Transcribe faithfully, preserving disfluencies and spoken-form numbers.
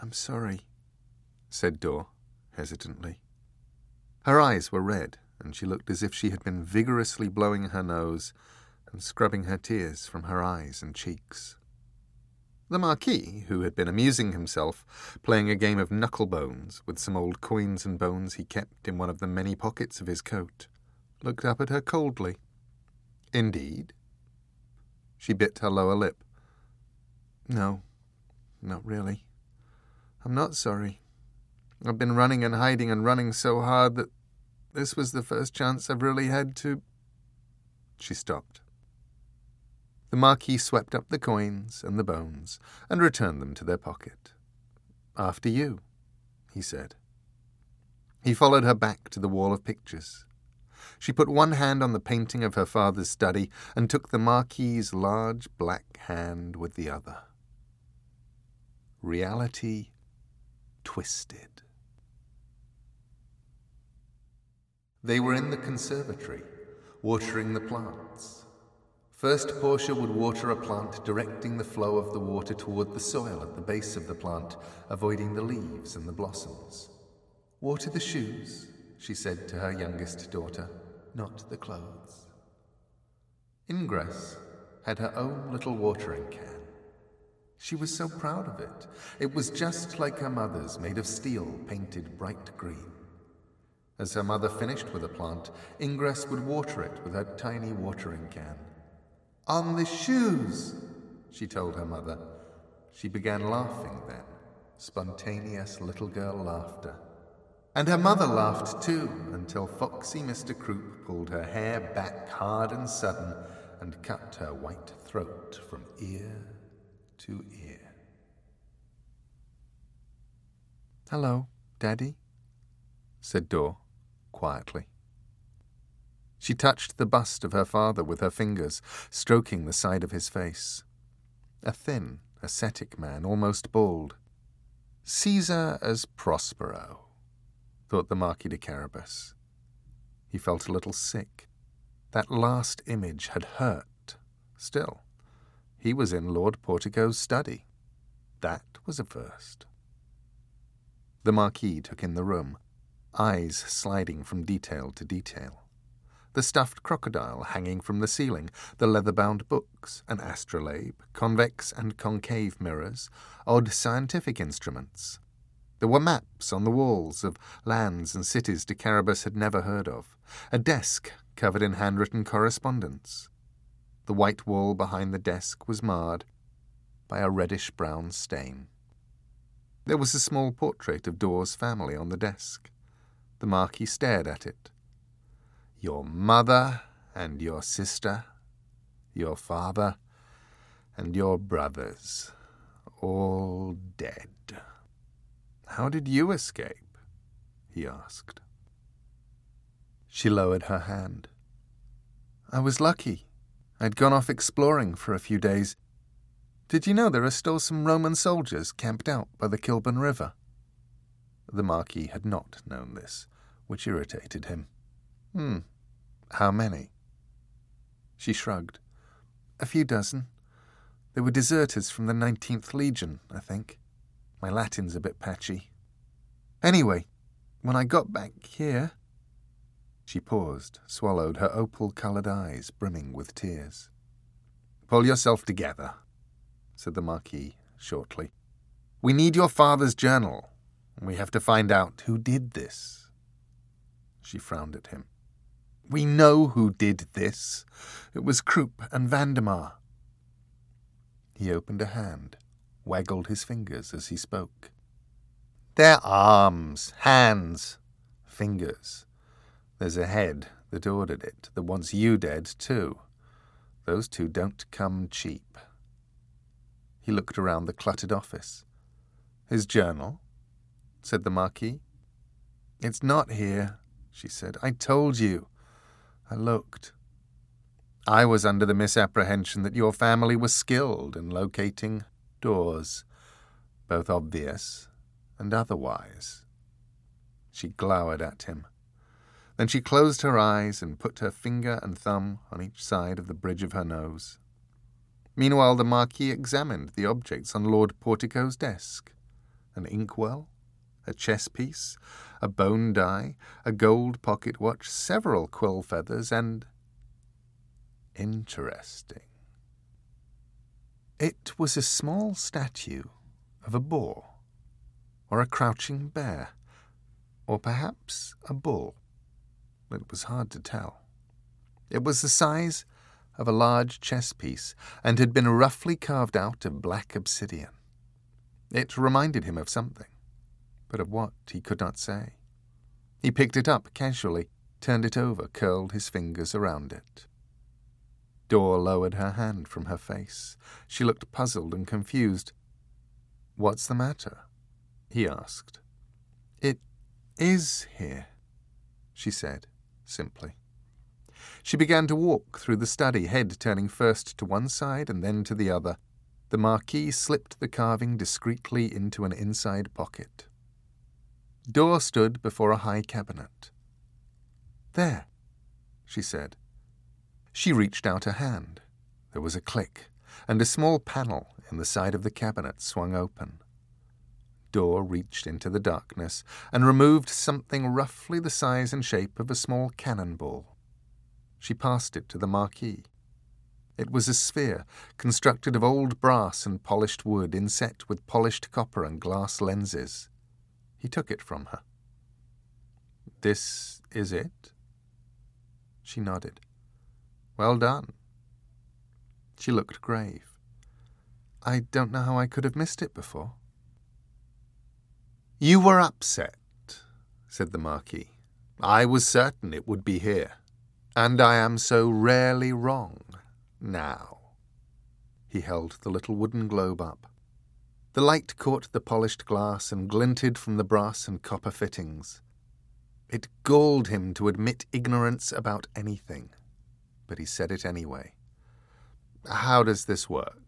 "I'm sorry," said Dor, hesitantly. Her eyes were red, and she looked as if she had been vigorously blowing her nose and scrubbing her tears from her eyes and cheeks. The Marquis, who had been amusing himself, playing a game of knucklebones with some old coins and bones he kept in one of the many pockets of his coat, looked up at her coldly. "Indeed?" She bit her lower lip. "No, not really. I'm not sorry. I've been running and hiding and running so hard that this was the first chance I've really had to—" She stopped. The Marquis swept up the coins and the bones and returned them to their pocket. "After you," he said. He followed her back to the wall of pictures. She put one hand on the painting of her father's study and took the Marquis's large black hand with the other. Reality twisted. They were in the conservatory, watering the plants. First, Portia would water a plant, directing the flow of the water toward the soil at the base of the plant, avoiding the leaves and the blossoms. "Water the shoes," she said to her youngest daughter, "not the clothes." Ingress had her own little watering can. She was so proud of it. It was just like her mother's, made of steel, painted bright green. As her mother finished with a plant, Ingress would water it with her tiny watering can. "On the shoes," she told her mother. She began laughing then, spontaneous little girl laughter. And her mother laughed too, until foxy Mister Croup pulled her hair back hard and sudden and cut her white throat from ear to ear. "Hello, Daddy," said Dor, quietly. She touched the bust of her father with her fingers, stroking the side of his face. A thin, ascetic man, almost bald. Caesar as Prospero, thought the Marquis de Carabas. He felt a little sick. That last image had hurt. Still, he was in Lord Portico's study. That was a first. The Marquis took in the room, eyes sliding from detail to detail. The stuffed crocodile hanging from the ceiling, the leather-bound books, an astrolabe, convex and concave mirrors, odd scientific instruments. There were maps on the walls of lands and cities de Carabas had never heard of, a desk covered in handwritten correspondence. The white wall behind the desk was marred by a reddish-brown stain. There was a small portrait of Dor's family on the desk. The Marquis stared at it. Your mother and your sister, your father and your brothers, all dead. How did you escape? He asked. She lowered her hand. I was lucky. I'd gone off exploring for a few days. Did you know there are still some Roman soldiers camped out by the Kilburn River? The Marquis had not known this, which irritated him. Hmm. How many? She shrugged. A few dozen. They were deserters from the nineteenth Legion, I think. My Latin's a bit patchy. Anyway, when I got back here... She paused, swallowed, her opal-coloured eyes brimming with tears. Pull yourself together, said the Marquis shortly. We need your father's journal. We have to find out who did this. She frowned at him. We know who did this. It was Croup and Vandemar. He opened a hand, waggled his fingers as he spoke. They're arms, hands, fingers. There's a head that ordered it, that wants you dead too. Those two don't come cheap. He looked around the cluttered office. His journal? Said the Marquis. It's not here, she said. I told you. I looked. I was under the misapprehension that your family was skilled in locating doors, both obvious and otherwise. She glowered at him. Then she closed her eyes and put her finger and thumb on each side of the bridge of her nose. Meanwhile, the Marquis examined the objects on Lord Portico's desk. an inkwell, a chess piece, a bone die, a gold pocket watch, several quill feathers, and... Interesting. It was a small statue of a boar, or a crouching bear, or perhaps a bull. It was hard to tell. It was the size of a large chess piece, and had been roughly carved out of black obsidian. It reminded him of something, but of what he could not say. He picked it up casually, turned it over, curled his fingers around it. Dor lowered her hand from her face. She looked puzzled and confused. "What's the matter?" he asked. "It is here," she said, simply. She began to walk through the study, head turning first to one side and then to the other. The Marquis slipped the carving discreetly into an inside pocket. Dor stood before a high cabinet. "There," she said. She reached out a hand. There was a click, and a small panel in the side of the cabinet swung open. Dor reached into the darkness and removed something roughly the size and shape of a small cannonball. She passed it to the Marquis. It was a sphere, constructed of old brass and polished wood, inset with polished copper and glass lenses. He took it from her. "This is it?" She nodded. "Well done." She looked grave. "I don't know how I could have missed it before." "You were upset," said the Marquis. "I was certain it would be here. And I am so rarely wrong. Now." He held the little wooden globe up. The light caught the polished glass and glinted from the brass and copper fittings. It galled him to admit ignorance about anything, but he said it anyway. "How does this work?"